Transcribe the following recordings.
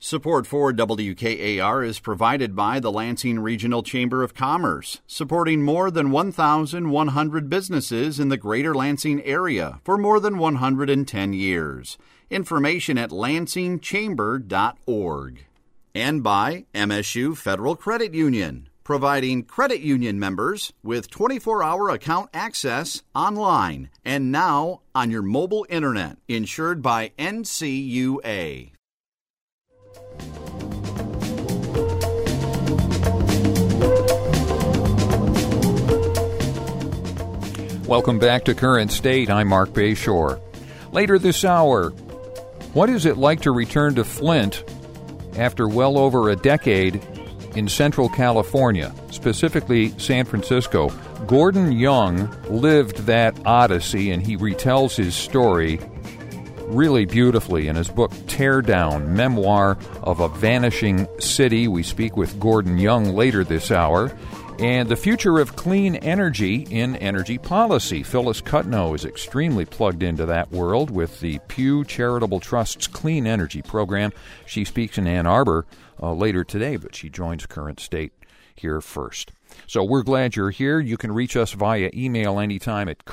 Support for WKAR is provided by the Lansing Regional Chamber of Commerce, supporting more than 1,100 businesses in the greater Lansing area for more than 110 years. Information at lansingchamber.org. And by MSU Federal Credit Union, providing credit union members with 24-hour account access online and now on your mobile internet, insured by NCUA. Welcome back to Current State. I'm Mark Bayshore. Later this hour, what is it like to return to Flint after well over a decade in Central California, specifically San Francisco? Gordon Young lived that odyssey, and he retells his story really beautifully in his book Tear Down, Memoir of a Vanishing City. We speak with Gordon Young later this hour. And the future of clean energy in energy policy. Phyllis Cutno is extremely plugged into that world with the Pew Charitable Trust's Clean Energy Program. She speaks in Ann Arbor later today, but she joins Current State here first. So we're glad you're here. You can reach us via email anytime at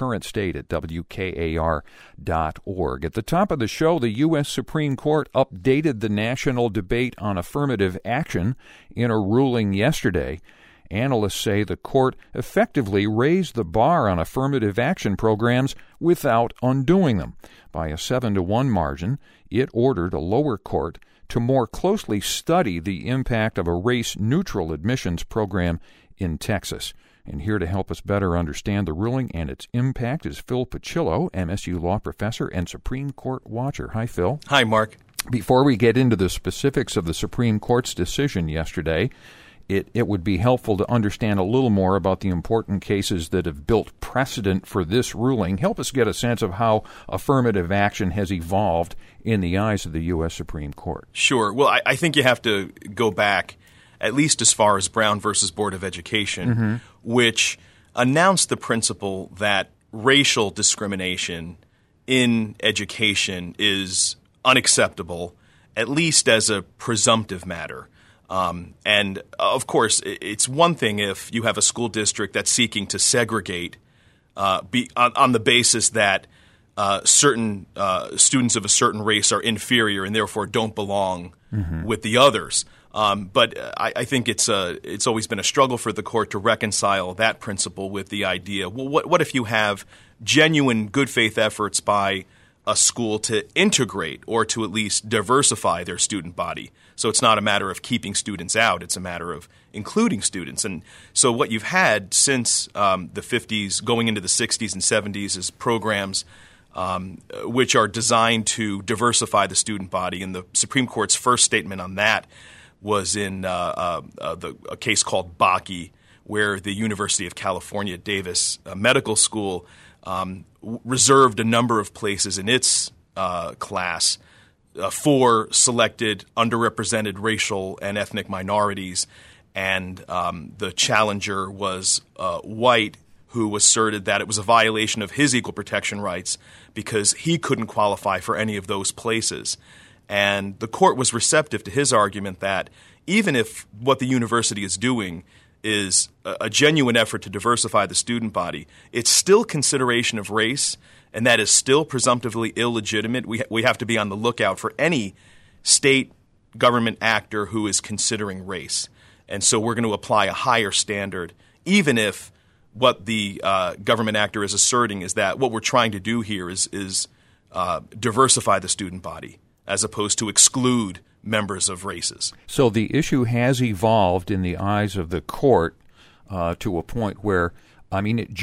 currentstate@wkar.org. At the top of the show, the U.S. Supreme Court updated the national debate on affirmative action in a ruling yesterday. Analysts say the court effectively raised the bar on affirmative action programs without undoing them. By a 7-1 margin, it ordered a lower court to more closely study the impact of a race-neutral admissions program in Texas. And here to help us better understand the ruling and its impact is Phil Pachillo, MSU law professor and Supreme Court watcher. Hi, Phil. Hi, Mark. Before we get into the specifics of the Supreme Court's decision yesterday, it would be helpful to understand a little more about the important cases that have built precedent for this ruling. Help us get a sense of how affirmative action has evolved in the eyes of the U.S. Supreme Court. Sure. Well, I think you have to go back at least as far as Brown versus Board of Education, which announced the principle that racial discrimination in education is unacceptable, at least as a presumptive matter. And, of course, it's one thing if you have a school district that's seeking to segregate on the basis that certain students of a certain race are inferior and therefore don't belong with the others. But I think it's always been a struggle for the court to reconcile that principle with the idea, well, what if you have genuine good faith efforts by a school to integrate or to at least diversify their student body? So it's not a matter of keeping students out. It's a matter of including students. And so what you've had since the 50s, going into the 60s and 70s is programs which are designed to diversify the student body. And the Supreme Court's first statement on that was in a case called Bakke, where the University of California, Davis Medical School reserved a number of places in its class for selected underrepresented racial and ethnic minorities. And the challenger was white, who asserted that it was a violation of his equal protection rights because he couldn't qualify for any of those places. And the court was receptive to his argument that even if what the university is doing is a genuine effort to diversify the student body, it's still consideration of race, and that is still presumptively illegitimate. We have to be on the lookout for any state government actor who is considering race. And so we're going to apply a higher standard, even if what the government actor is asserting is that what we're trying to do here is diversify the student body as opposed to exclude members of races. So the issue has evolved in the eyes of the court to a point where, I mean, it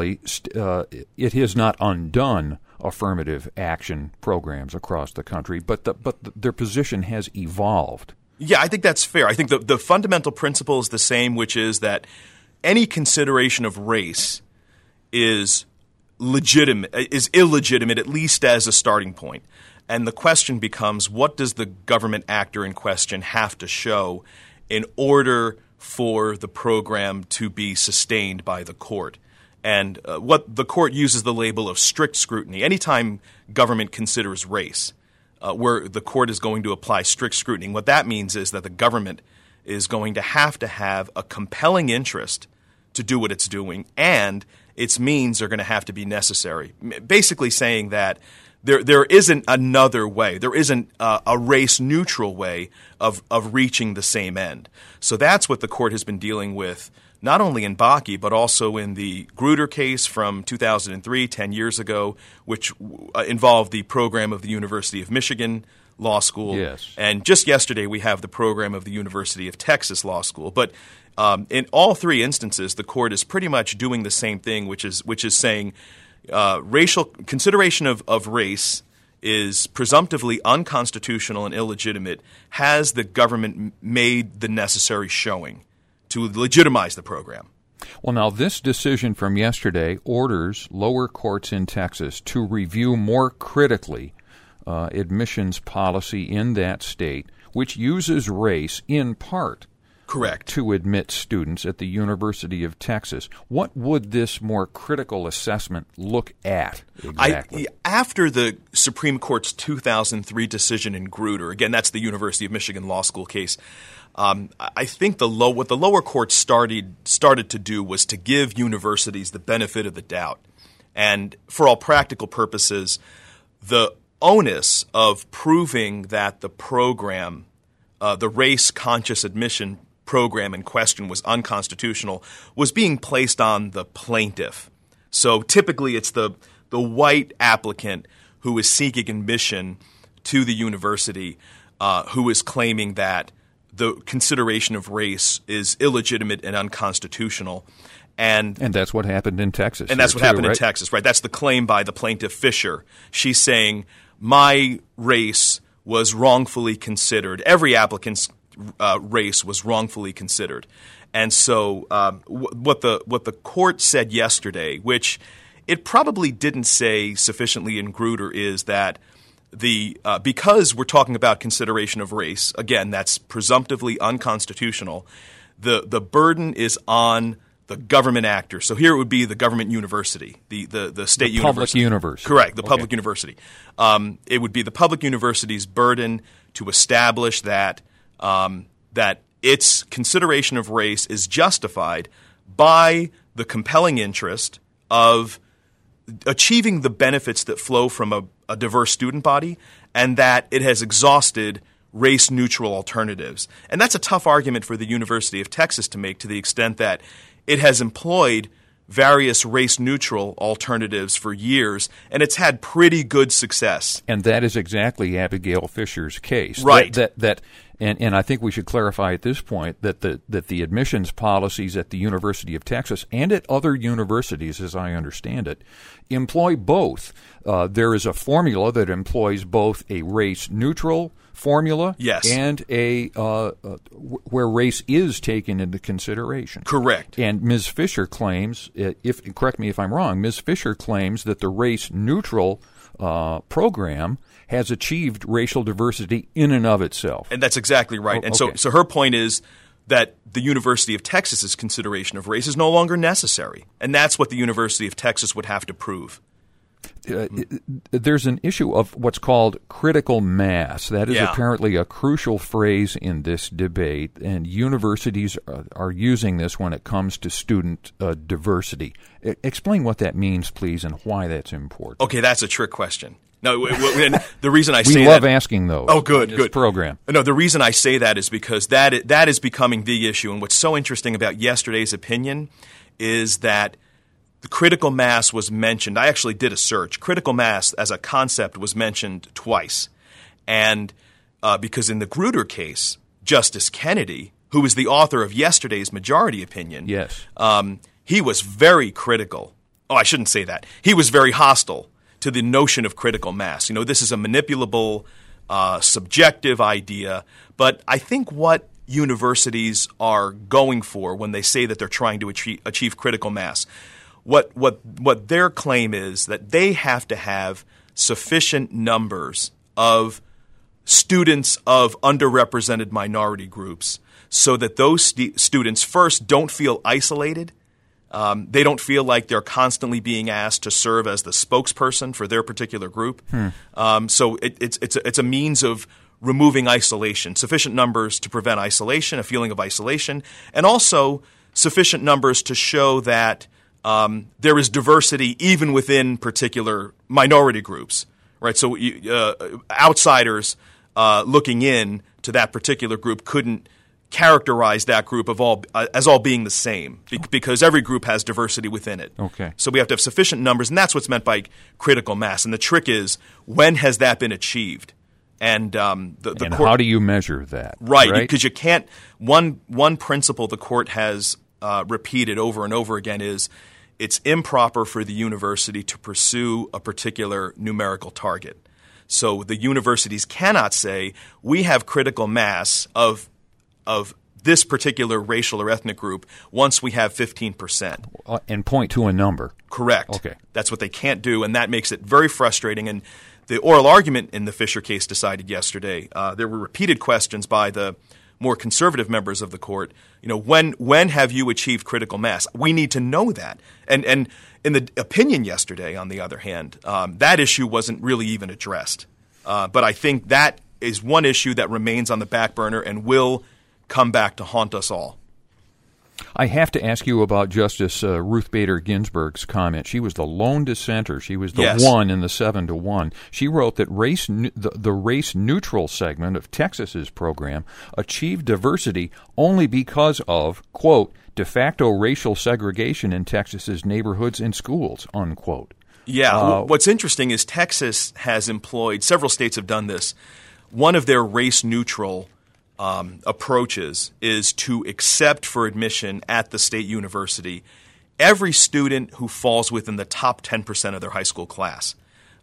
has not undone affirmative action programs across the country, but their position has evolved. Yeah, I think that's fair. I think the fundamental principle is the same, which is that any consideration of race is illegitimate, at least as a starting point. And the question becomes, what does the government actor in question have to show in order for the program to be sustained by the court? And what the court uses the label of strict scrutiny. Anytime government considers race, where the court is going to apply strict scrutiny. What that means is that the government is going to have a compelling interest to do what it's doing, and its means are going to have to be necessary. Basically saying that there isn't another way. There isn't a race-neutral way of reaching the same end. So that's what the court has been dealing with, not only in Bakke, but also in the Grutter case from 2003, 10 years ago, which involved the program of the University of Michigan Law School. Yes. And just yesterday we have the program of the University of Texas Law School. But in all three instances, the court is pretty much doing the same thing, which is saying racial consideration of race is presumptively unconstitutional and illegitimate. Has the government made the necessary showing to legitimize the program? Well, now, this decision from yesterday orders lower courts in Texas to review more critically admissions policy in that state, which uses race in part Correct. to admit students at the University of Texas. What would this more critical assessment look at exactly? After the Supreme Court's 2003 decision in Grutter, again, that's the University of Michigan Law School case, I think what the lower court started to do was to give universities the benefit of the doubt. And for all practical purposes, the onus of proving that the program, the race-conscious admission program in question was unconstitutional, was being placed on the plaintiff. So typically it's the white applicant who is seeking admission to the university who is claiming that the consideration of race is illegitimate and unconstitutional. And that's what happened in Texas. And that's what happened right? in Texas, right? That's the claim by the plaintiff, Fisher. She's saying, my race was wrongfully considered. Every applicant's race was wrongfully considered. And so what the court said yesterday, which it probably didn't say sufficiently in Grutter, is that because we're talking about consideration of race, again, that's presumptively unconstitutional, the burden is on the government actor. So here it would be the government university, the state university. Public university. Correct, the public university. It would be the public university's burden to establish that its consideration of race is justified by the compelling interest of achieving the benefits that flow from a diverse student body, and that it has exhausted race-neutral alternatives. And that's a tough argument for the University of Texas to make, to the extent that it has employed various race-neutral alternatives for years, and it's had pretty good success. And that is exactly Abigail Fisher's case. Right. And I think we should clarify at this point that the admissions policies at the University of Texas and at other universities, as I understand it, employ both. There is a formula that employs both a race-neutral formula, yes, and where race is taken into consideration. Correct. And Ms. Fisher claims, correct me if I'm wrong, Ms. Fisher claims that the race-neutral program has achieved racial diversity in and of itself. And that's exactly right. So her point is that the University of Texas's consideration of race is no longer necessary. And that's what the University of Texas would have to prove. There's an issue of what's called critical mass. That is apparently a crucial phrase in this debate, and universities are using this when it comes to student diversity. Explain what that means, please, and why that's important. Okay, that's a trick question. No, the reason I say we love asking those. Oh, good, in this good program. No, the reason I say that is because that is becoming the issue. And what's so interesting about yesterday's opinion is that the critical mass was mentioned. I actually did a search. Critical mass as a concept was mentioned twice. And because in the Grutter case, Justice Kennedy, who was the author of yesterday's majority opinion, yes, he was very critical. Oh, I shouldn't say that. He was very hostile to the notion of critical mass. You know, this is a manipulable, subjective idea. But I think what universities are going for when they say that they're trying to achieve critical mass, what their claim is that they have to have sufficient numbers of students of underrepresented minority groups so that those students first don't feel isolated They don't feel like they're constantly being asked to serve as the spokesperson for their particular group. So it's a means of removing isolation, sufficient numbers to prevent isolation, a feeling of isolation, and also sufficient numbers to show that there is diversity even within particular minority groups, right? So outsiders looking in to that particular group couldn't characterize that group as all being the same because every group has diversity within it. Okay. So we have to have sufficient numbers, and that's what's meant by critical mass. And the trick is, when has that been achieved? And the court, how do you measure that? Right, because you can't. One principle the court has repeated over and over again is it's improper for the university to pursue a particular numerical target. So the universities cannot say we have critical mass of this particular racial or ethnic group once we have 15%. And point to a number. Correct. Okay. That's what they can't do, and that makes it very frustrating. And the oral argument in the Fisher case decided yesterday, there were repeated questions by the more conservative members of the court. When have you achieved critical mass? We need to know that. And in the opinion yesterday, on the other hand, that issue wasn't really even addressed. But I think that is one issue that remains on the back burner and will come back to haunt us all. I have to ask you about Justice Ruth Bader Ginsburg's comment. She was the lone dissenter. She was the one in the 7-1. She wrote that the race-neutral segment of Texas's program achieved diversity only because of, quote, de facto racial segregation in Texas's neighborhoods and schools, unquote. Yeah. What's interesting is Texas has employed, several states have done this, one of their race-neutral approaches is to accept for admission at the state university every student who falls within the top 10% of their high school class.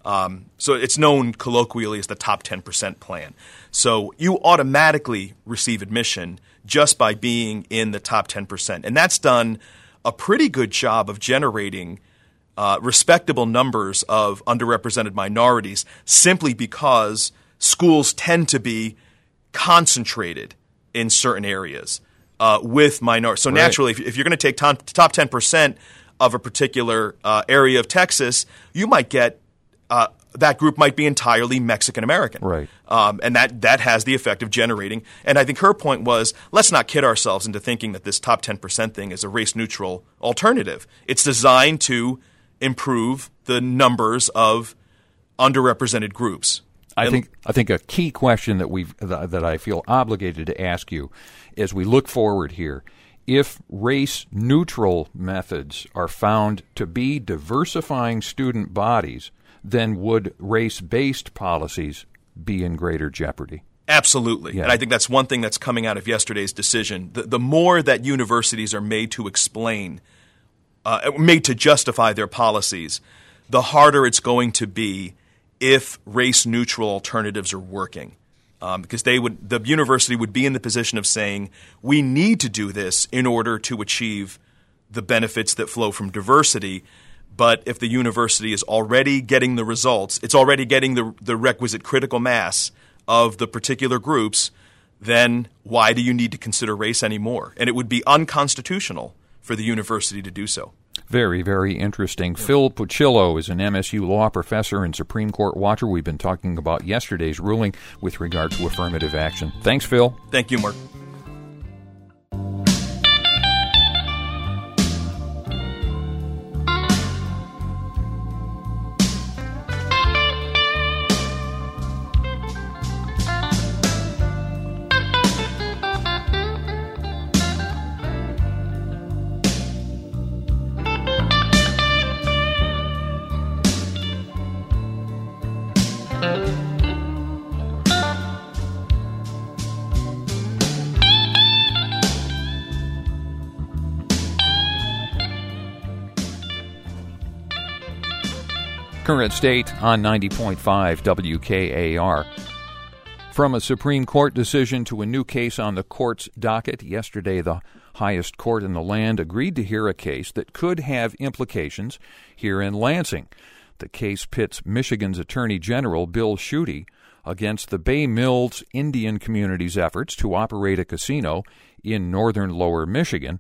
So it's known colloquially as the top 10% plan. So you automatically receive admission just by being in the top 10%. And that's done a pretty good job of generating respectable numbers of underrepresented minorities simply because schools tend to be concentrated in certain areas with minorities. So naturally, if you're going to take top 10% of a particular area of Texas, you might get that group might be entirely Mexican American. Right. And that has the effect of generating. And I think her point was, let's not kid ourselves into thinking that this top 10% thing is a race-neutral alternative. It's designed to improve the numbers of underrepresented groups. I think a key question that I feel obligated to ask you as we look forward here, if race-neutral methods are found to be diversifying student bodies, then would race-based policies be in greater jeopardy? Absolutely. Yeah. And I think that's one thing that's coming out of yesterday's decision. The more that universities are made to explain, made to justify their policies, the harder it's going to be if race-neutral alternatives are working. Because the university would be in the position of saying, we need to do this in order to achieve the benefits that flow from diversity. But if the university is already getting the results, it's already getting the requisite critical mass of the particular groups, then why do you need to consider race anymore? And it would be unconstitutional for the university to do so. Very, very interesting. Phil Puccillo is an MSU law professor and Supreme Court watcher. We've been talking about yesterday's ruling with regard to affirmative action. Thanks, Phil. Thank you, Mark. Current State on 90.5 WKAR. From a Supreme Court decision to a new case on the court's docket, yesterday the highest court in the land agreed to hear a case that could have implications here in Lansing. The case pits Michigan's Attorney General Bill Schuette against the Bay Mills Indian community's efforts to operate a casino in northern Lower Michigan.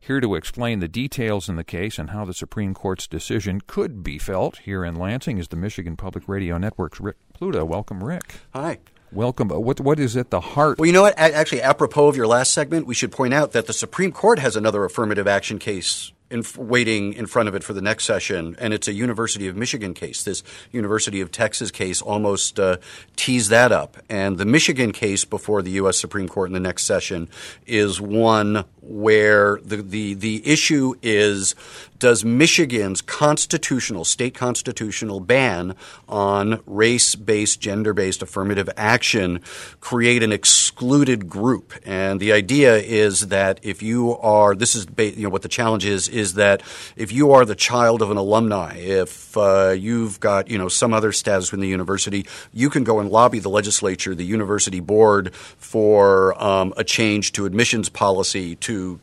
Here to explain the details in the case and how the Supreme Court's decision could be felt here in Lansing is the Michigan Public Radio Network's Rick Pluta. Welcome, Rick. Hi. Welcome. What is at the heart? Well, you know what? Actually, apropos of your last segment, we should point out that the Supreme Court has another affirmative action case waiting in front of it for the next session, and it's a University of Michigan case. This University of Texas case almost tees that up. And the Michigan case before the U.S. Supreme Court in the next session is one where the issue is, does Michigan's state constitutional ban on race-based, gender-based affirmative action create an excluded group? And the idea is that if you are – this is what the challenge is that if you are the child of an alumni, if you've got some other status within the university, you can go and lobby the legislature, the university board, for a change to admissions policy to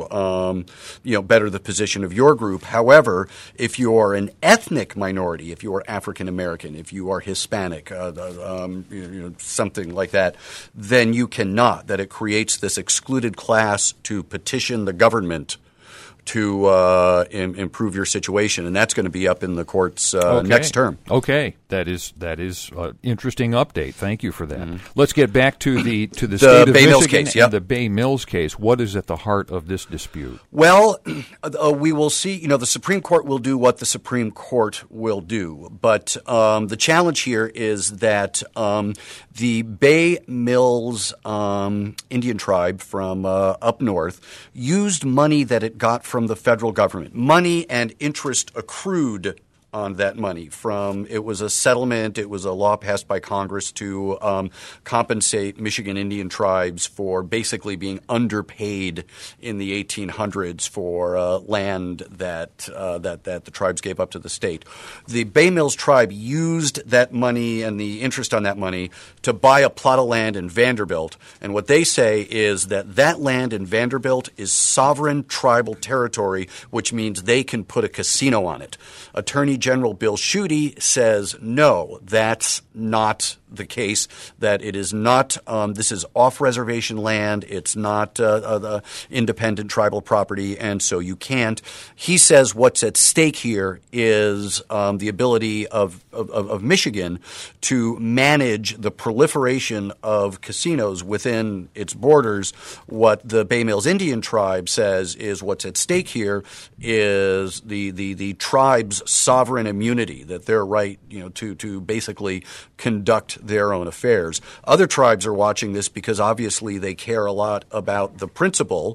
better the position of your group. However, if you are an ethnic minority, if you are African American, if you are Hispanic, something like that, then you cannot. That it creates this excluded class to petition the government to improve your situation, and that's going to be up in the court's next term. Okay, that is an interesting update. Thank you for that. Mm-hmm. Let's get back to the state of Bay Mills Michigan case, yep. And the Bay Mills case. What is at the heart of this dispute? Well, we will see. The Supreme Court will do what the Supreme Court will do, but the challenge here is that the Bay Mills Indian tribe from up north used money that it got from the federal government, money and interest accrued on that money from – it was a settlement. It was a law passed by Congress to compensate Michigan Indian tribes for basically being underpaid in the 1800s for land that the tribes gave up to the state. The Bay Mills tribe used that money and the interest on that money to buy a plot of land in Vanderbilt, and what they say is that land in Vanderbilt is sovereign tribal territory, which means they can put a casino on it. Attorney General Bill Schuette says, no, that's not the case, that it is not this is off-reservation land. It's not the independent tribal property, and so you can't. He says what's at stake here is the ability of Michigan to manage the proliferation of casinos within its borders. What the Bay Mills Indian tribe says is what's at stake here is the tribe's sovereign immunity, that their right to basically conduct their own affairs. Other tribes are watching this because obviously they care a lot about the principle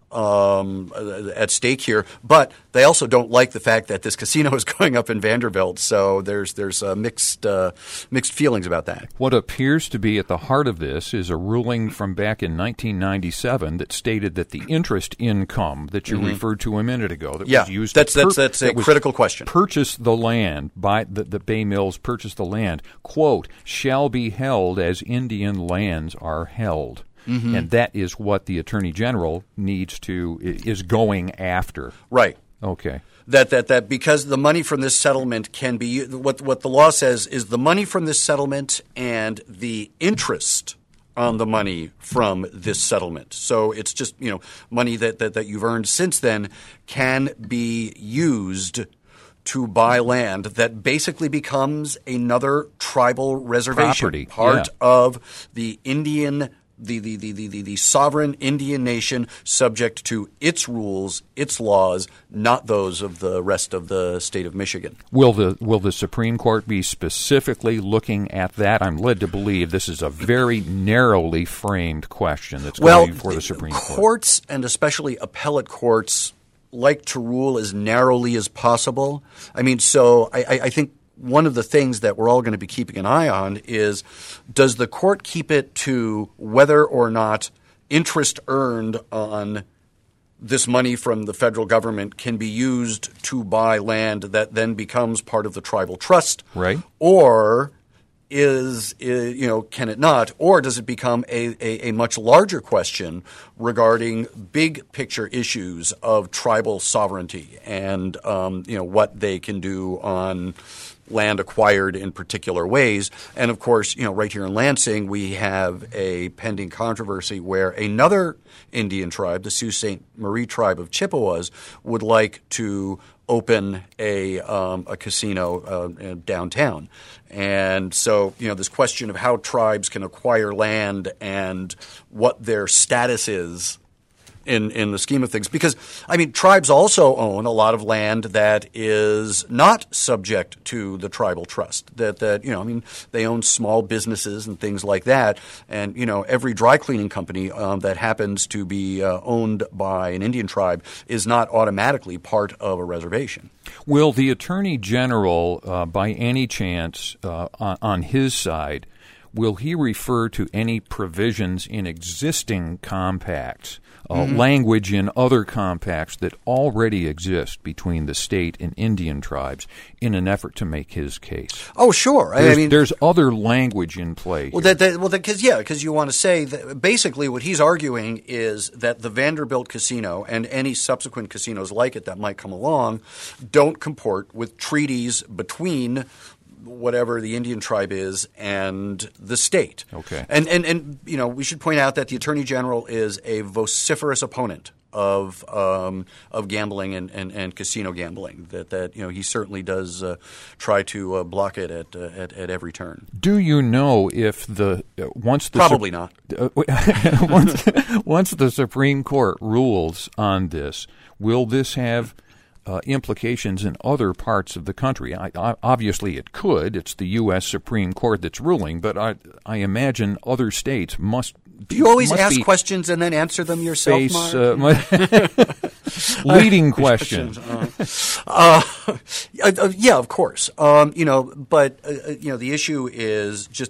at stake here, but they also don't like the fact that this casino is going up in Vanderbilt. So there's mixed feelings about that. What appears to be at the heart of this is a ruling from back in 1997 that stated that the interest income that you referred to a minute ago that was used that's a critical question. Purchase the land by the Bay Mills purchased the land, quote, shall be held as Indian lands are held. Mm-hmm. And that is what the Attorney General is going after. Right. Okay. That because the money from this settlement can be what the law says is the money from this settlement and the interest on the money from this settlement. So it's just money that you've earned since then can be used to buy land that basically becomes another tribal reservation, part of the Indian. The sovereign Indian nation subject to its rules, its laws, not those of the rest of the state of Michigan. Will the Supreme Court be specifically looking at that? I'm led to believe this is a very narrowly framed question that's going before the Supreme Court. Courts, and especially appellate courts, like to rule as narrowly as possible. I mean, so I think one of the things that we're all going to be keeping an eye on is, does the court keep it to whether or not interest earned on this money from the federal government can be used to buy land that then becomes part of the tribal trust? Right. Or can it not, or does it become a much larger question regarding big picture issues of tribal sovereignty and what they can do on land acquired in particular ways? And of course, right here in Lansing, we have a pending controversy where another Indian tribe, the Sault Ste. Marie tribe of Chippewas, would like to open a casino downtown. And so, this question of how tribes can acquire land and what their status is in the scheme of things. Because, tribes also own a lot of land that is not subject to the tribal trust. They own small businesses and things like that. And, every dry cleaning company that happens to be owned by an Indian tribe is not automatically part of a reservation. Will the Attorney General, by any chance, on his side, will he refer to any provisions in existing compacts, language in other compacts that already exist between the state and Indian tribes in an effort to make his case? Oh, sure. There's other language in play. Because you want to say that basically what he's arguing is that the Vanderbilt Casino and any subsequent casinos like it that might come along don't comport with treaties between whatever the Indian tribe is and the state. Okay. And we should point out that the Attorney General is a vociferous opponent of gambling and casino gambling. That he certainly does try to block it at every turn. Do you know if probably not once the Supreme Court rules on this, will this have implications in other parts of the country? Obviously, it could. It's the U.S. Supreme Court that's ruling, but I imagine other states must. Do you always ask questions and then answer them yourself, Mark? Leading questions. Yeah, of course. But the issue is just.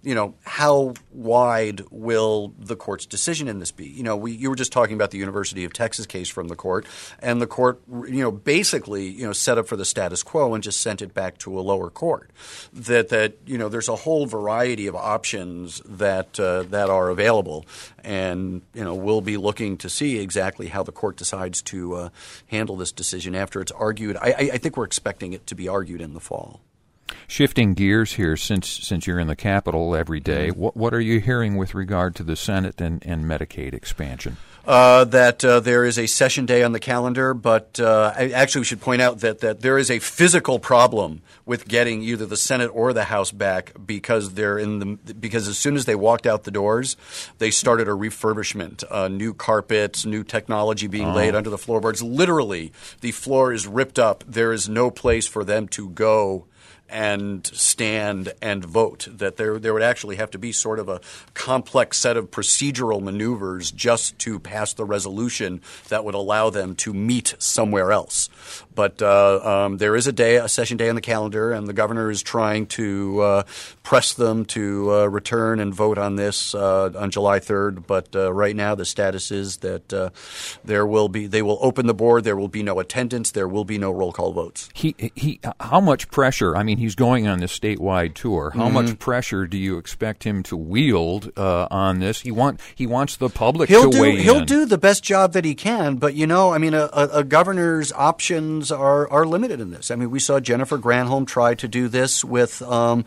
How wide will the court's decision in this be? You were just talking about the University of Texas case from the court, and the court, basically, set up for the status quo and just sent it back to a lower court. That there's a whole variety of options that are available, and we'll be looking to see exactly how the court decides to handle this decision after it's argued. I think we're expecting it to be argued in the fall. Shifting gears here, since you're in the Capitol every day, what are you hearing with regard to the Senate and Medicaid expansion? That there is a session day on the calendar, but we should point out that there is a physical problem with getting either the Senate or the House back because because as soon as they walked out the doors, they started a refurbishment, new carpets, new technology being laid under the floorboards. Literally, the floor is ripped up. There is no place for them to go and stand and vote. That there would actually have to be sort of a complex set of procedural maneuvers just to pass the resolution that would allow them to meet somewhere else. But there is a session day on the calendar, and the governor is trying to press them to return and vote on this on July 3rd. But right now the status is that they will open the board. There will be no attendance. There will be no roll call votes. How much pressure? He's going on this statewide tour. How much pressure do you expect him to wield on this? He wants the public to weigh in. He'll do the best job that he can, but a governor's options are limited in this. We saw Jennifer Granholm try to do this with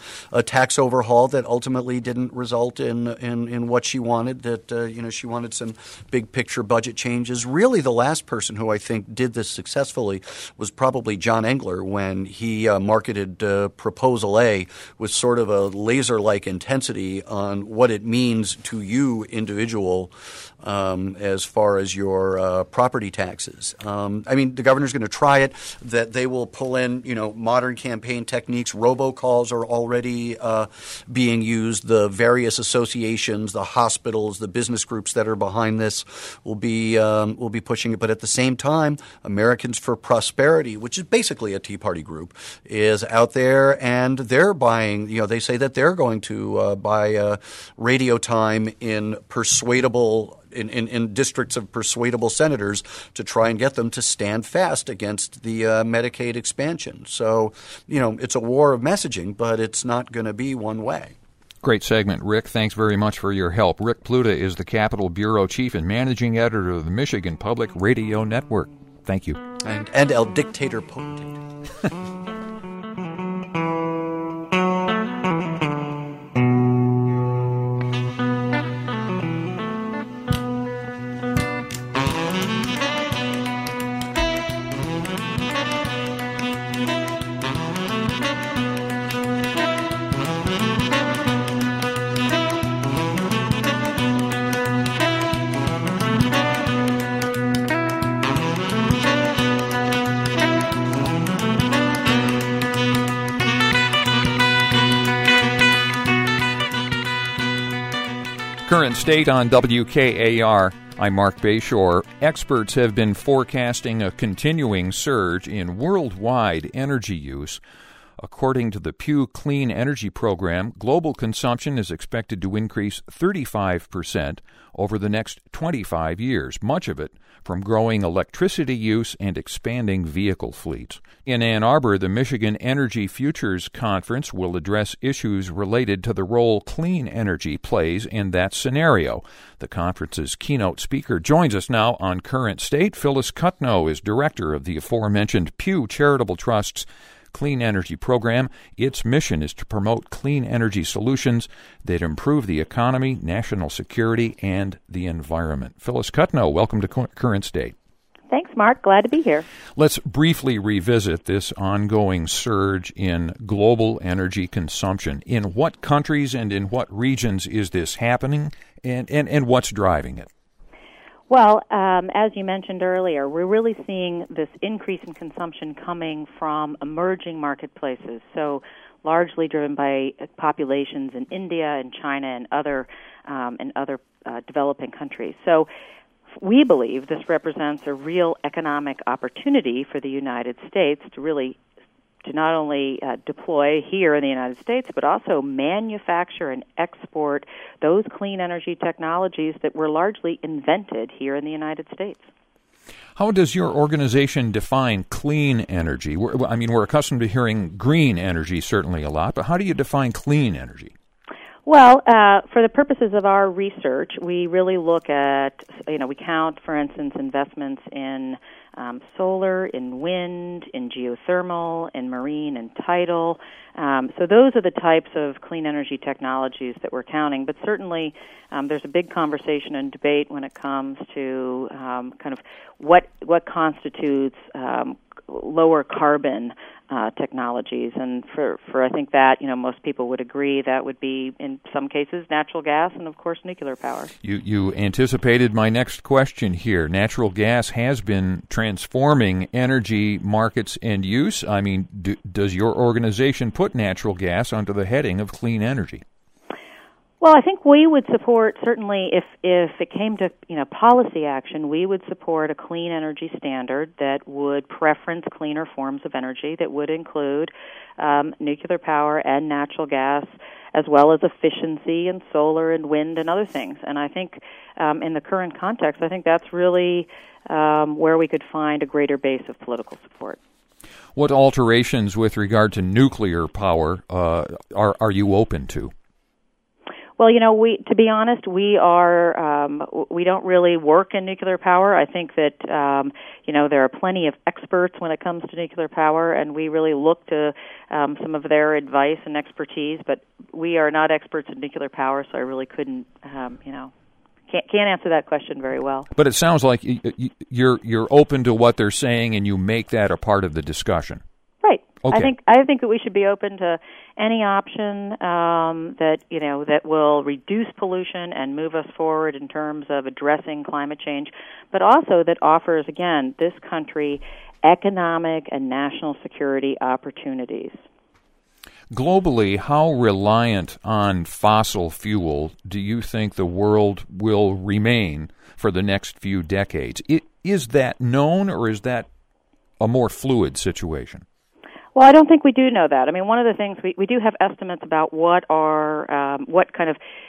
a tax overhaul that ultimately didn't result in what she wanted. That she wanted some big picture budget changes. Really, the last person who I think did this successfully was probably John Engler when he marketed Proposal A with sort of a laser-like intensity on what it means to you, individual, as far as your property taxes. The governor's going to try it. That they will pull in, modern campaign techniques. Robocalls are already being used. The various associations, the hospitals, the business groups that are behind this will be pushing it. But at the same time, Americans for Prosperity, which is basically a Tea Party group, is out there, and they're buying. They say that they're going to buy radio time in persuadable in districts of persuadable senators to try and get them to stand fast against the Medicaid expansion. So, it's a war of messaging, but it's not going to be one way. Great segment, Rick. Thanks very much for your help. Rick Pluta is the Capitol Bureau Chief and Managing Editor of the Michigan Public Radio Network. Thank you. And El Dictator Potentate. Current State on WKAR. I'm Mark Bayshore. Experts have been forecasting a continuing surge in worldwide energy use. According to the Pew Clean Energy Program, global consumption is expected to increase 35% over the next 25 years, much of it from growing electricity use and expanding vehicle fleets. In Ann Arbor, the Michigan Energy Futures Conference will address issues related to the role clean energy plays in that scenario. The conference's keynote speaker joins us now on Current State. Phyllis Cutno is director of the aforementioned Pew Charitable Trust's Clean Energy Program. Its mission is to promote clean energy solutions that improve the economy, national security, and the environment. Phyllis Cutno, welcome to Current State. Thanks, Mark. Glad to be here. Let's briefly revisit this ongoing surge in global energy consumption. In what countries and in what regions is this happening, and what's driving it? Well, as you mentioned earlier, we're really seeing this increase in consumption coming from emerging marketplaces, so largely driven by populations in India and China and other developing countries. So we believe this represents a real economic opportunity for the United States to not only deploy here in the United States, but also manufacture and export those clean energy technologies that were largely invented here in the United States. How does your organization define clean energy? We're accustomed to hearing green energy certainly a lot, but how do you define clean energy? Well, for the purposes of our research, we really look at, we count, for instance, investments in solar, in wind, in geothermal, in marine and tidal. So those are the types of clean energy technologies that we're counting. But certainly there's a big conversation and debate when it comes to kind of what constitutes lower carbon technologies. And for I think that, most people would agree that would be, in some cases, natural gas and, of course, nuclear power. You anticipated my next question here. Natural gas has been transforming energy markets and use. I mean, does your organization put natural gas under the heading of clean energy? Well, I think we would support, certainly if it came to policy action, we would support a clean energy standard that would preference cleaner forms of energy, that would include nuclear power and natural gas, as well as efficiency and solar and wind and other things. And I think in the current context, I think that's really where we could find a greater base of political support. What alterations with regard to nuclear power are you open to? Well, to be honest, we don't really work in nuclear power. I think that, there are plenty of experts when it comes to nuclear power, and we really look to some of their advice and expertise, but we are not experts in nuclear power, so I really couldn't, can't answer that question very well. But it sounds like you're open to what they're saying, and you make that a part of the discussion. Right. Okay. I think that we should be open to any option that will reduce pollution and move us forward in terms of addressing climate change, but also that offers, again, this country economic and national security opportunities. Globally, how reliant on fossil fuel do you think the world will remain for the next few decades? Is that known, or is that a more fluid situation? Well, I don't think we do know that. I mean, one of the things we do have estimates about what kind of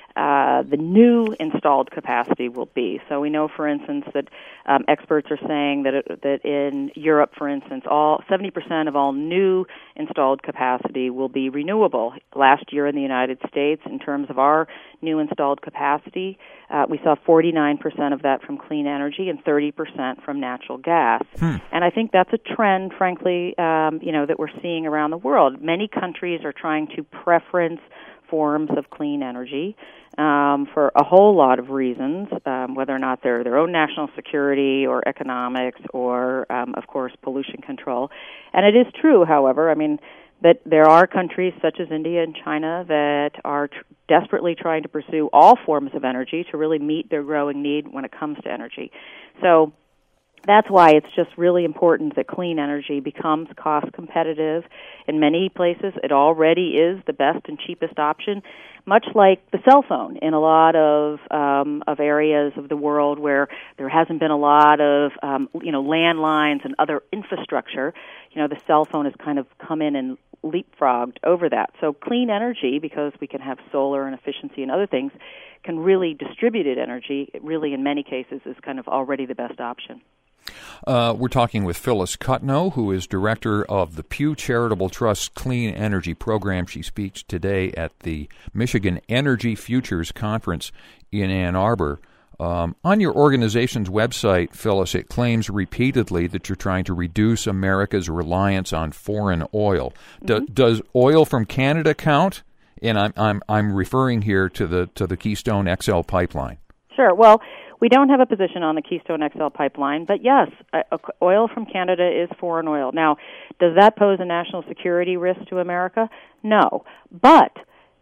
the new installed capacity will be. So we know, for instance, that experts are saying that in Europe, for instance, 70% of all new installed capacity will be renewable. Last year in the United States, in terms of our new installed capacity, we saw 49% of that from clean energy and 30% from natural gas. And I think that's a trend, frankly, that we're seeing around the world. Many countries are trying to preference forms of clean energy for a whole lot of reasons, whether or not they're their own national security or economics or, of course, pollution control. And it is true, however, that there are countries such as India and China that are desperately trying to pursue all forms of energy to really meet their growing need when it comes to energy. So that's why it's just really important that clean energy becomes cost competitive. In many places, it already is the best and cheapest option, much like the cell phone in a lot of areas of the world where there hasn't been a lot of landlines and other infrastructure. The cell phone has kind of come in and leapfrogged over that. So clean energy, because we can have solar and efficiency and other things, can really distributed energy, really in many cases, is kind of already the best option. We're talking with Phyllis Cutno, who is director of the Pew Charitable Trust's Clean Energy Program. She speaks today at the Michigan Energy Futures Conference in Ann Arbor. On your organization's website, Phyllis, it claims repeatedly that you're trying to reduce America's reliance on foreign oil. Mm-hmm. Does oil from Canada count? And I'm referring here to the Keystone XL pipeline. Sure. Well, we don't have a position on the Keystone XL pipeline, but yes, oil from Canada is foreign oil. Now, does that pose a national security risk to America? No. But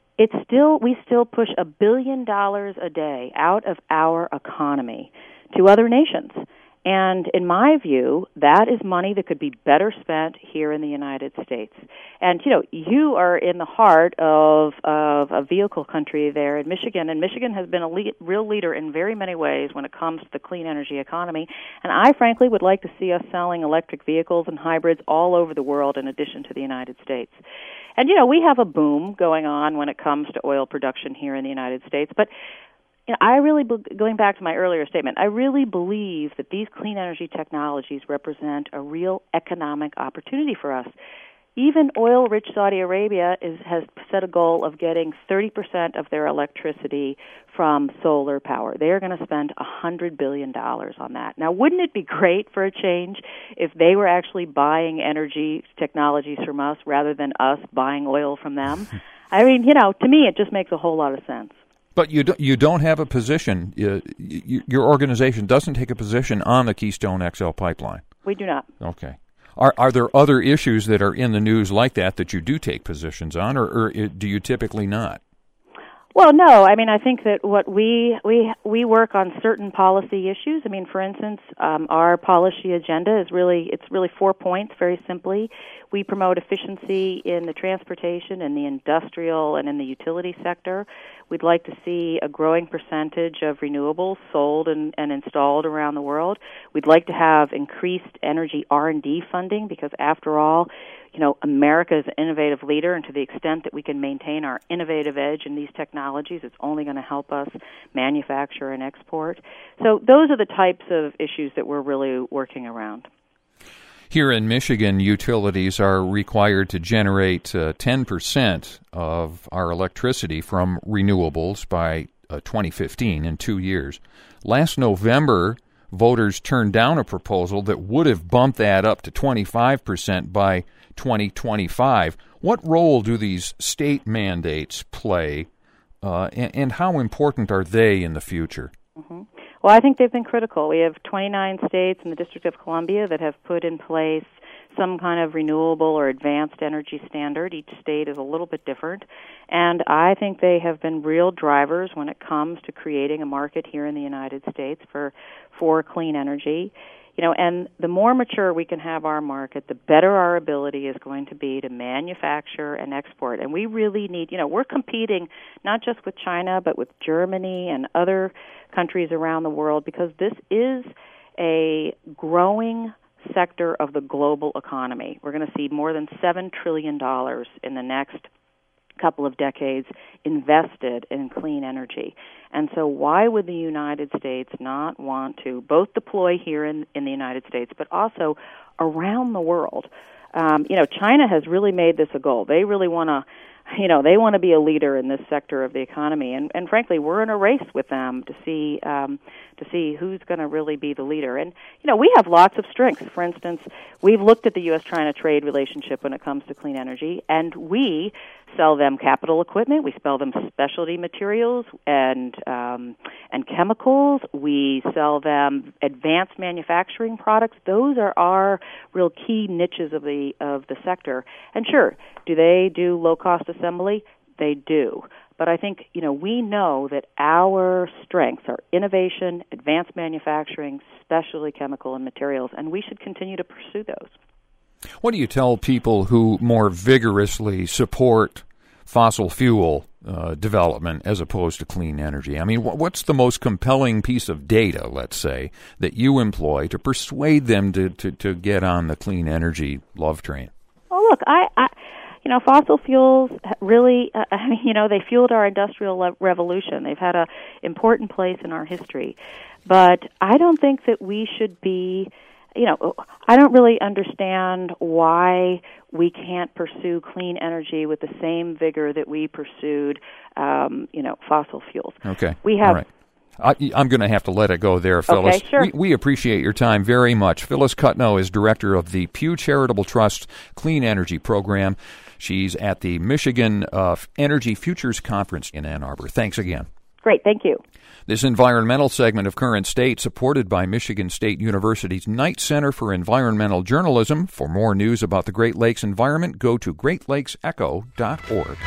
we still push $1 billion a day out of our economy to other nations. And in my view, that is money that could be better spent here in the United States. And, you are in the heart of a vehicle country there in Michigan, and Michigan has been a real leader in very many ways when it comes to the clean energy economy. And I, frankly, would like to see us selling electric vehicles and hybrids all over the world in addition to the United States. And, we have a boom going on when it comes to oil production here in the United States, but going back to my earlier statement, I really believe that these clean energy technologies represent a real economic opportunity for us. Even oil-rich Saudi Arabia has set a goal of getting 30% of their electricity from solar power. They are going to spend $100 billion on that. Now, wouldn't it be great for a change if they were actually buying energy technologies from us rather than us buying oil from them? To me, it just makes a whole lot of sense. But you don't have a position. Your organization doesn't take a position on the Keystone XL pipeline. We do not. Okay. Are there other issues that are in the news like that you do take positions on, or do you typically not? Well, no. I think that what we work on certain policy issues. For instance, our policy agenda is really 4 points. Very simply, we promote efficiency in the transportation, in the industrial, and in the utility sector. We'd like to see a growing percentage of renewables sold and installed around the world. We'd like to have increased energy R&D funding because, after all, America is an innovative leader, and to the extent that we can maintain our innovative edge in these technologies, it's only going to help us manufacture and export. So those are the types of issues that we're really working around. Here in Michigan, utilities are required to generate 10% of our electricity from renewables by 2015, in 2 years. Last November, voters turned down a proposal that would have bumped that up to 25% by 2025. What role do these state mandates play, and how important are they in the future? Mm-hmm. Well, I think they've been critical. We have 29 states and the District of Columbia that have put in place some kind of renewable or advanced energy standard. Each state is a little bit different. And I think they have been real drivers when it comes to creating a market here in the United States for clean energy. And the more mature we can have our market, the better our ability is going to be to manufacture and export. And we really need, we're competing not just with China, but with Germany and other countries around the world, because this is a growing sector of the global economy. We're going to see more than $7 trillion in the next couple of decades invested in clean energy. And so why would the United States not want to both deploy here in the United States, but also around the world? China has really made this a goal. They really want to, they want to be a leader in this sector of the economy. And frankly, we're in a race with them to see who's going to really be the leader. And, we have lots of strengths. For instance, we've looked at the U.S.-China trade relationship when it comes to clean energy, and we sell them capital equipment. We sell them specialty materials and chemicals. We sell them advanced manufacturing products. Those are our real key niches of the sector. And sure, do they do low-cost assembly? They do. But I think, we know that our strengths are innovation, advanced manufacturing, specialty chemical and materials, and we should continue to pursue those. What do you tell people who more vigorously support fossil fuel development as opposed to clean energy? I mean, what's the most compelling piece of data, let's say, that you employ to persuade them to get on the clean energy love train? Well, look, fossil fuels really, they fueled our industrial revolution. They've had an important place in our history. But I don't think that we should be, I don't really understand why we can't pursue clean energy with the same vigor that we pursued, fossil fuels. Okay. We have. All right. I'm going to have to let it go there, Phyllis. Okay, sure. We appreciate your time very much. Phyllis Cutno is director of the Pew Charitable Trust Clean Energy Program. She's at the Michigan Energy Futures Conference in Ann Arbor. Thanks again. Great, thank you. This environmental segment of Current State, supported by Michigan State University's Knight Center for Environmental Journalism. For more news about the Great Lakes environment, go to greatlakesecho.org.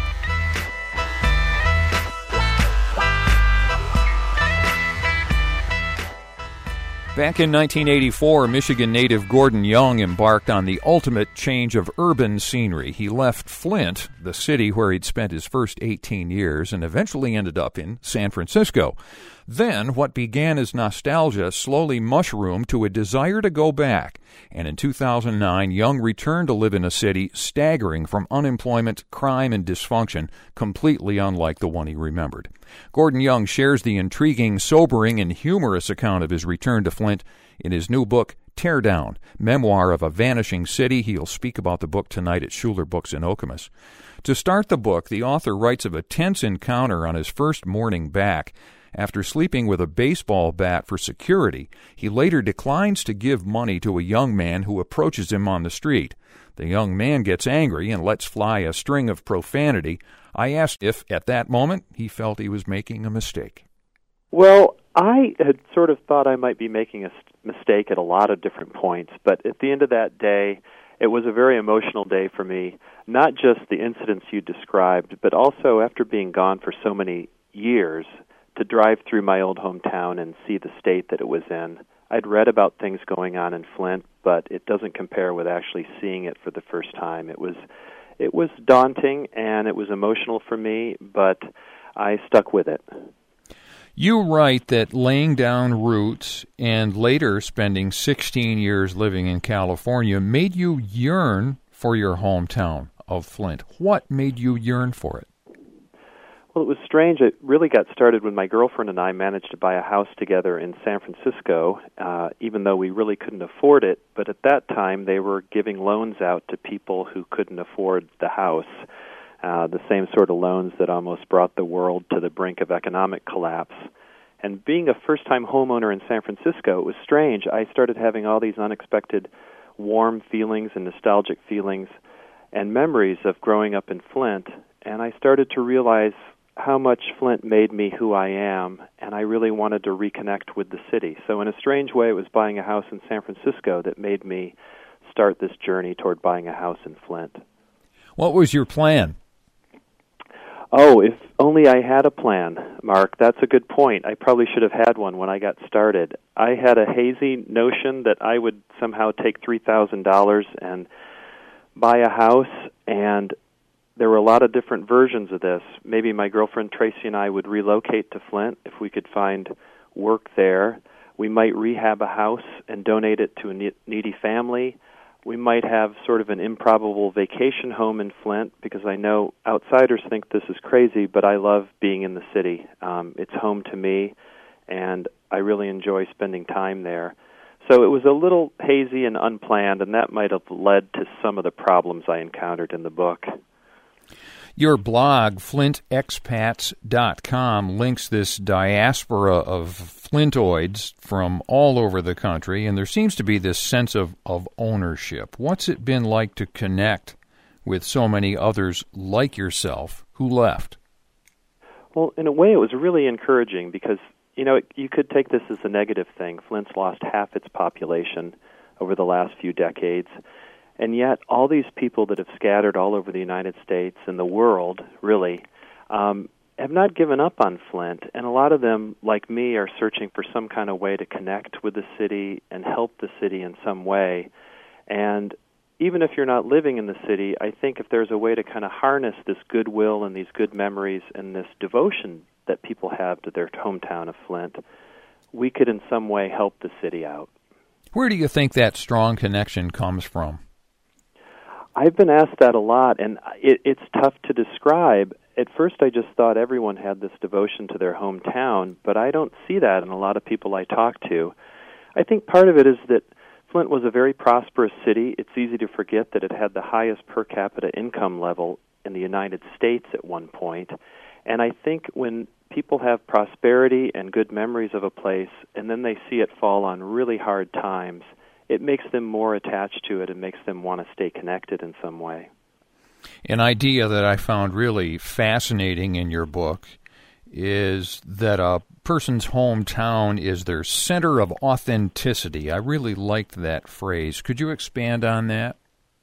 Back in 1984, Michigan native Gordon Young embarked on the ultimate change of urban scenery. He left Flint, the city where he'd spent his first 18 years, and eventually ended up in San Francisco. Then, what began as nostalgia slowly mushroomed to a desire to go back. And in 2009, Young returned to live in a city staggering from unemployment, crime, and dysfunction, completely unlike the one he remembered. Gordon Young shares the intriguing, sobering, and humorous account of his return to Flint in his new book, Tear Down, Memoir of a Vanishing City. He'll speak about the book tonight at Schuler Books in Okemos. To start the book, the author writes of a tense encounter on his first morning back. After sleeping with a baseball bat for security, he later declines to give money to a young man who approaches him on the street. The young man gets angry and lets fly a string of profanity. I asked if, at that moment, he felt he was making a mistake. Well, I had sort of thought I might be making a mistake at a lot of different points, but at the end of that day, it was a very emotional day for me, not just the incidents you described, but also after being gone for so many years, to drive through my old hometown and see the state that it was in. I'd read about things going on in Flint, but it doesn't compare with actually seeing it for the first time. It was daunting and it was emotional for me, but I stuck with it. You write that laying down roots and later spending 16 years living in California made you yearn for your hometown of Flint. What made you yearn for it? Well, it was strange. It really got started when my girlfriend and I managed to buy a house together in San Francisco, even though we really couldn't afford it. But at that time, they were giving loans out to people who couldn't afford the house, the same sort of loans that almost brought the world to the brink of economic collapse. And being a first-time homeowner in San Francisco, it was strange. I started having all these unexpected warm feelings and nostalgic feelings and memories of growing up in Flint, and I started to realize how much Flint made me who I am, and I really wanted to reconnect with the city. So in a strange way, it was buying a house in San Francisco that made me start this journey toward buying a house in Flint. What was your plan? Oh, if only I had a plan, Mark. That's a good point. I probably should have had one when I got started. I had a hazy notion that I would somehow take $3,000 and buy a house, and there were a lot of different versions of this. Maybe my girlfriend Tracy and I would relocate to Flint if we could find work there. We might rehab a house and donate it to a needy family. We might have sort of an improbable vacation home in Flint, because I know outsiders think this is crazy, but I love being in the city. It's home to me, and I really enjoy spending time there. So it was a little hazy and unplanned, and that might have led to some of the problems I encountered in the book. Your blog, flintexpats.com, links this diaspora of Flintoids from all over the country, and there seems to be this sense of ownership. What's it been like to connect with so many others like yourself who left? Well, in a way, it was really encouraging because, you could take this as a negative thing. Flint's lost half its population over the last few decades. And yet, all these people that have scattered all over the United States and the world, really, have not given up on Flint. And a lot of them, like me, are searching for some kind of way to connect with the city and help the city in some way. And even if you're not living in the city, I think if there's a way to kind of harness this goodwill and these good memories and this devotion that people have to their hometown of Flint, we could in some way help the city out. Where do you think that strong connection comes from? I've been asked that a lot, and it's tough to describe. At first, I just thought everyone had this devotion to their hometown, but I don't see that in a lot of people I talk to. I think part of it is that Flint was a very prosperous city. It's easy to forget that it had the highest per capita income level in the United States at one point. And I think when people have prosperity and good memories of a place, and then they see it fall on really hard times, it makes them more attached to it and makes them want to stay connected in some way. An idea that I found really fascinating in your book is that a person's hometown is their center of authenticity. I really liked that phrase. Could you expand on that?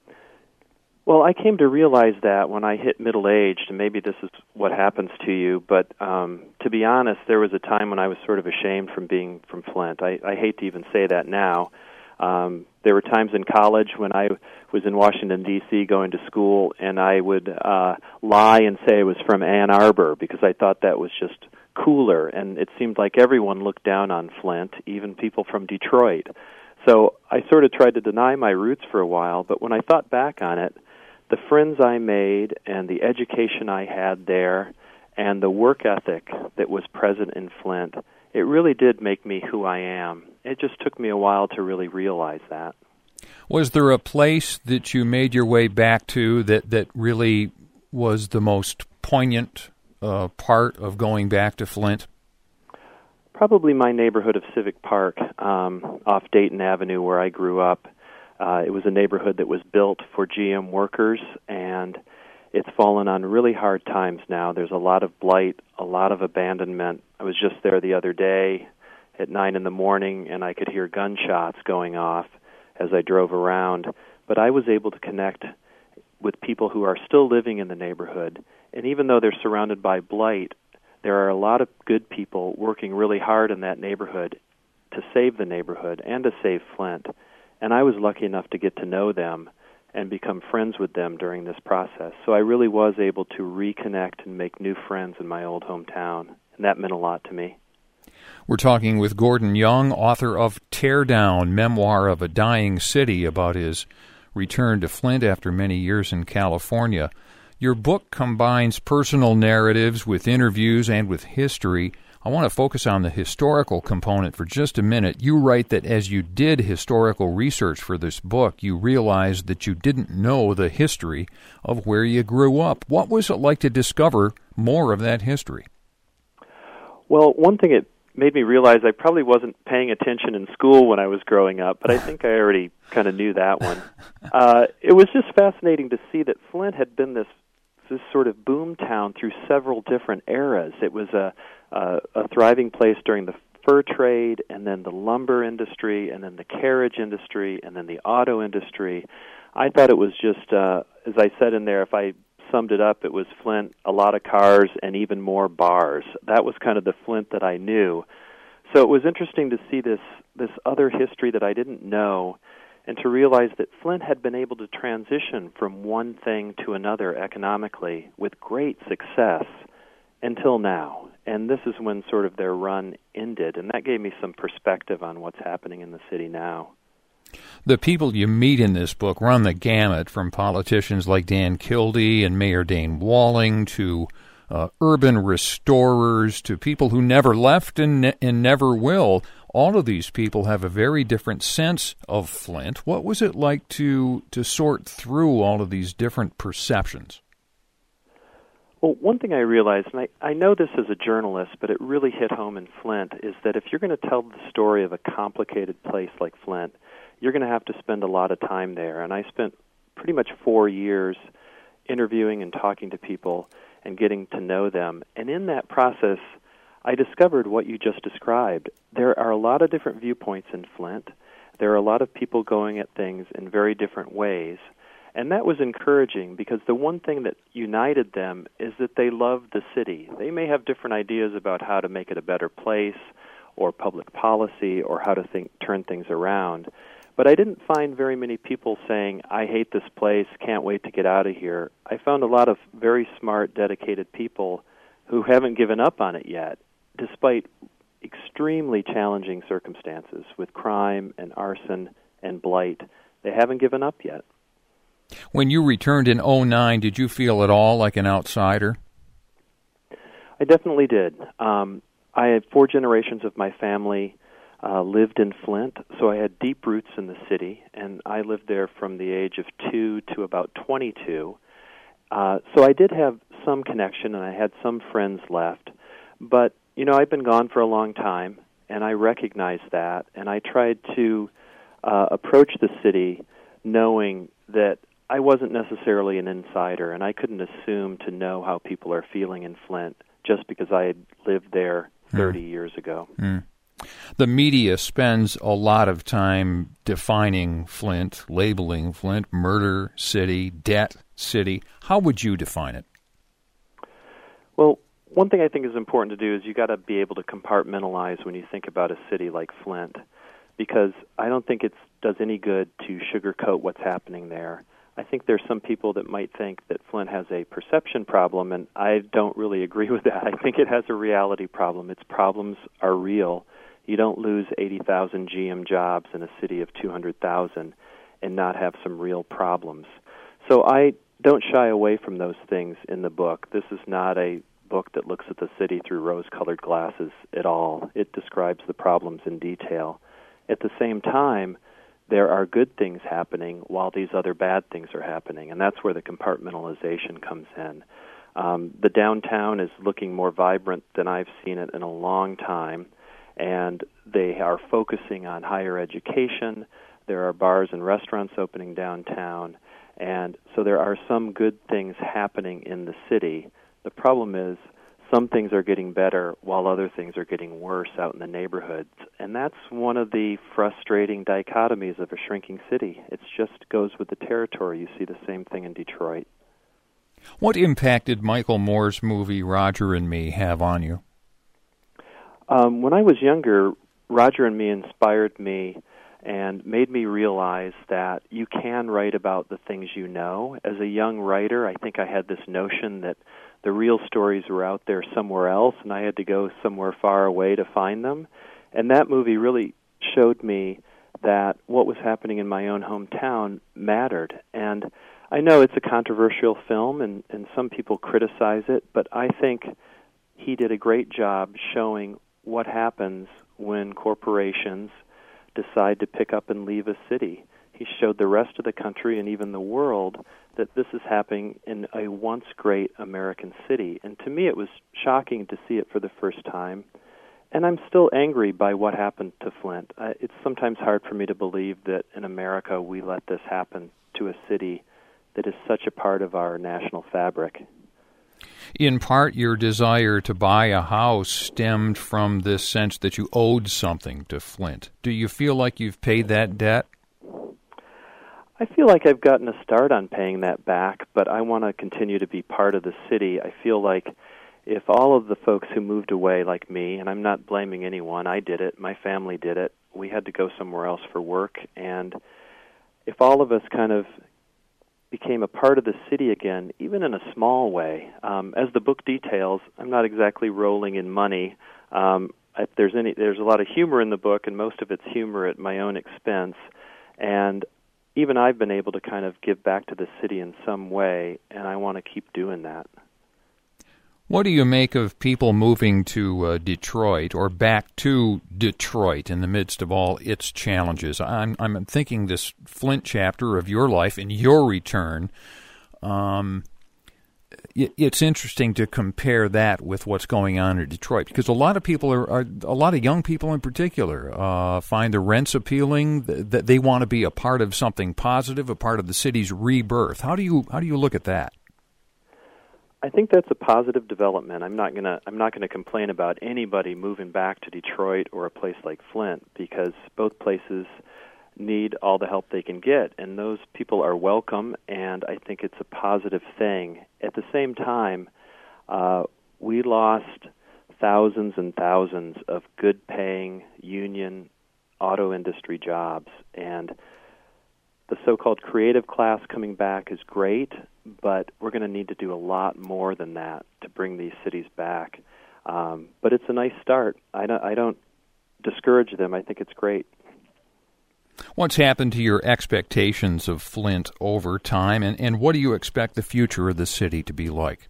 Well, I came to realize that when I hit middle age, and maybe this is what happens to you, but to be honest, there was a time when I was sort of ashamed from being from Flint. I hate to even say that now. There were times in college when I was in Washington, D.C. going to school, and I would lie and say I was from Ann Arbor because I thought that was just cooler, and it seemed like everyone looked down on Flint, even people from Detroit. So I sort of tried to deny my roots for a while, but when I thought back on it, the friends I made and the education I had there and the work ethic that was present in Flint, it really did make me who I am. It just took me a while to really realize that. Was there a place that you made your way back to that really was the most poignant part of going back to Flint? Probably my neighborhood of Civic Park off Dayton Avenue where I grew up. It was a neighborhood that was built for GM workers, and it's fallen on really hard times now. There's a lot of blight, a lot of abandonment. I was just there the other day at 9 in the morning, and I could hear gunshots going off as I drove around. But I was able to connect with people who are still living in the neighborhood. And even though they're surrounded by blight, there are a lot of good people working really hard in that neighborhood to save the neighborhood and to save Flint. And I was lucky enough to get to know them and become friends with them during this process. So I really was able to reconnect and make new friends in my old hometown, and that meant a lot to me. We're talking with Gordon Young, author of Tear Down, Memoir of a Dying City, about his return to Flint after many years in California. Your book combines personal narratives with interviews and with history. I want to focus on the historical component for just a minute. You write that as you did historical research for this book, you realized that you didn't know the history of where you grew up. What was it like to discover more of that history? Well, one thing it made me realize, I probably wasn't paying attention in school when I was growing up, but I think I already kind of knew that one. It was just fascinating to see that Flint had been this sort of boom town through several different eras. It was a thriving place during the fur trade, and then the lumber industry, and then the carriage industry, and then the auto industry. I thought it was just, as I said in there, if I summed it up, it was Flint, a lot of cars, and even more bars. That was kind of the Flint that I knew. So it was interesting to see this other history that I didn't know, and to realize that Flint had been able to transition from one thing to another economically with great success until now. And this is when sort of their run ended, and that gave me some perspective on what's happening in the city now. The people you meet in this book run the gamut, from politicians like Dan Kildee and Mayor Dane Walling to urban restorers to people who never left and never will. All of these people have a very different sense of Flint. What was it like to sort through all of these different perceptions? Well, one thing I realized, and I know this as a journalist, but it really hit home in Flint, is that if you're going to tell the story of a complicated place like Flint, you're going to have to spend a lot of time there. And I spent pretty much 4 years interviewing and talking to people and getting to know them. And in that process, I discovered what you just described. There are a lot of different viewpoints in Flint. There are a lot of people going at things in very different ways. And that was encouraging because the one thing that united them is that they loved the city. They may have different ideas about how to make it a better place or public policy or how to turn things around. But I didn't find very many people saying, I hate this place, can't wait to get out of here. I found a lot of very smart, dedicated people who haven't given up on it yet, despite extremely challenging circumstances with crime and arson and blight. They haven't given up yet. When you returned in 2009, did you feel at all like an outsider? I definitely did. I had 4 generations of my family lived in Flint, so I had deep roots in the city, and I lived there from the age of 2 to about 22. So I did have some connection, and I had some friends left. But, I've been gone for a long time, and I recognized that, and I tried to approach the city knowing that I wasn't necessarily an insider, and I couldn't assume to know how people are feeling in Flint just because I had lived there 30 years ago. The media spends a lot of time defining Flint, labeling Flint, murder city, debt city. How would you define it? Well, one thing I think is important to do is you got to be able to compartmentalize when you think about a city like Flint, because I don't think it does any good to sugarcoat what's happening there. I think there's some people that might think that Flint has a perception problem, and I don't really agree with that. I think it has a reality problem. Its problems are real. You don't lose 80,000 GM jobs in a city of 200,000 and not have some real problems. So I don't shy away from those things in the book. This is not a book that looks at the city through rose-colored glasses at all. It describes the problems in detail. At the same time, there are good things happening while these other bad things are happening, and that's where the compartmentalization comes in. The downtown is looking more vibrant than I've seen it in a long time, and they are focusing on higher education. There are bars and restaurants opening downtown, and so there are some good things happening in the city. The problem is some things are getting better while other things are getting worse out in the neighborhoods, and that's one of the frustrating dichotomies of a shrinking city. It just goes with the territory. You see the same thing in Detroit. What impact did Michael Moore's movie Roger and Me have on you? When I was younger, Roger and Me inspired me and made me realize that you can write about the things you know. As a young writer, I think I had this notion that the real stories were out there somewhere else, and I had to go somewhere far away to find them. And that movie really showed me that what was happening in my own hometown mattered. And I know it's a controversial film, and some people criticize it, but I think he did a great job showing what happens when corporations decide to pick up and leave a city. He showed the rest of the country and even the world that this is happening in a once great American city. And to me, it was shocking to see it for the first time. And I'm still angry by what happened to Flint. It's sometimes hard for me to believe that in America we let this happen to a city that is such a part of our national fabric. In part, your desire to buy a house stemmed from this sense that you owed something to Flint. Do you feel like you've paid that debt? I feel like I've gotten a start on paying that back, but I want to continue to be part of the city. I feel like if all of the folks who moved away like me, and I'm not blaming anyone, I did it, my family did it, we had to go somewhere else for work, and if all of us kind of became a part of the city again, even in a small way. As the book details, I'm not exactly rolling in money. There's a lot of humor in the book, and most of it's humor at my own expense. And even I've been able to kind of give back to the city in some way, and I want to keep doing that. What do you make of people moving to Detroit or back to Detroit in the midst of all its challenges? I'm thinking this Flint chapter of your life and your return. It's interesting to compare that with what's going on in Detroit, because a lot of people a lot of young people in particular find the rents appealing, that they want to be a part of something positive, a part of the city's rebirth. How do you look at that? I think that's a positive development. I'm not gonna complain about anybody moving back to Detroit or a place like Flint, because both places need all the help they can get, and those people are welcome, and I think it's a positive thing. At the same time, we lost thousands and thousands of good-paying union auto industry jobs, and the so-called creative class coming back is great, but we're going to need to do a lot more than that to bring these cities back. But it's a nice start. I don't discourage them. I think it's great. What's happened to your expectations of Flint over time, and what do you expect the future of the city to be like?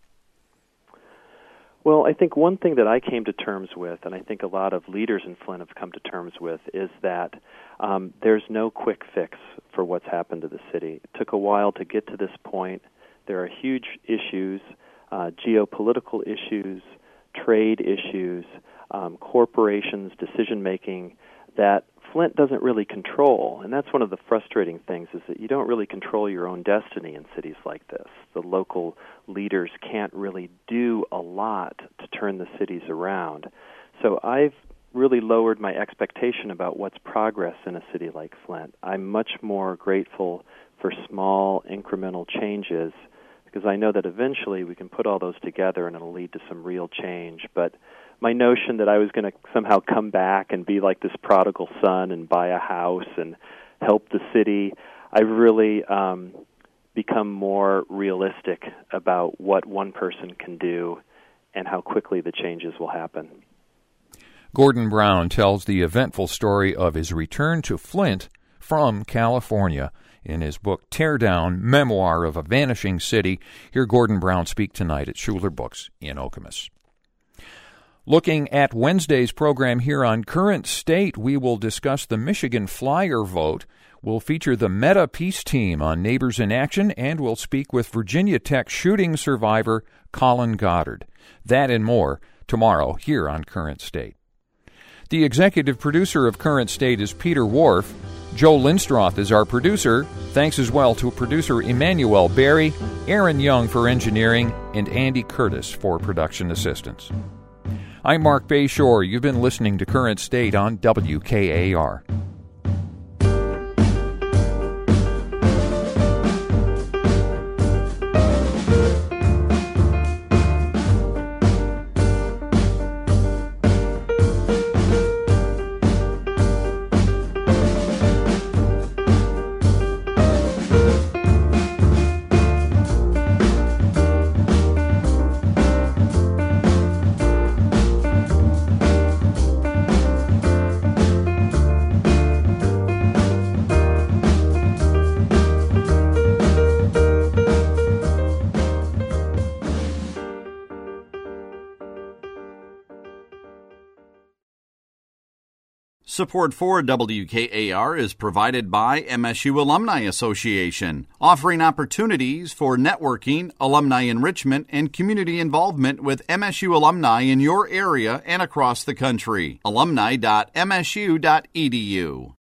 Well, I think one thing that I came to terms with, and I think a lot of leaders in Flint have come to terms with, is that there's no quick fix for what's happened to the city. It took a while to get to this point. There are huge issues, geopolitical issues, trade issues, corporations, decision-making, that Flint doesn't really control. And that's one of the frustrating things, is that you don't really control your own destiny in cities like this. The local leaders can't really do a lot to turn the cities around. So I've really lowered my expectation about what's progress in a city like Flint. I'm much more grateful for small, incremental changes, because I know that eventually we can put all those together and it'll lead to some real change. But my notion that I was going to somehow come back and be like this prodigal son and buy a house and help the city, I've really become more realistic about what one person can do and how quickly the changes will happen. Gordon Brown tells the eventful story of his return to Flint from California in his book Tear Down, Memoir of a Vanishing City. Hear Gordon Brown speak tonight at Schuler Books in Okemos. Looking at Wednesday's program here on Current State, we will discuss the Michigan Flyer vote. We'll feature the Meta Peace Team on Neighbors in Action, and we'll speak with Virginia Tech shooting survivor Colin Goddard. That and more tomorrow here on Current State. The executive producer of Current State is Peter Wharf. Joe Lindstroth is our producer. Thanks as well to producer Emmanuel Berry, Aaron Young for engineering, and Andy Curtis for production assistance. I'm Mark Bayshore. You've been listening to Current State on WKAR. Support for WKAR is provided by MSU Alumni Association, offering opportunities for networking, alumni enrichment, and community involvement with MSU alumni in your area and across the country. alumni.msu.edu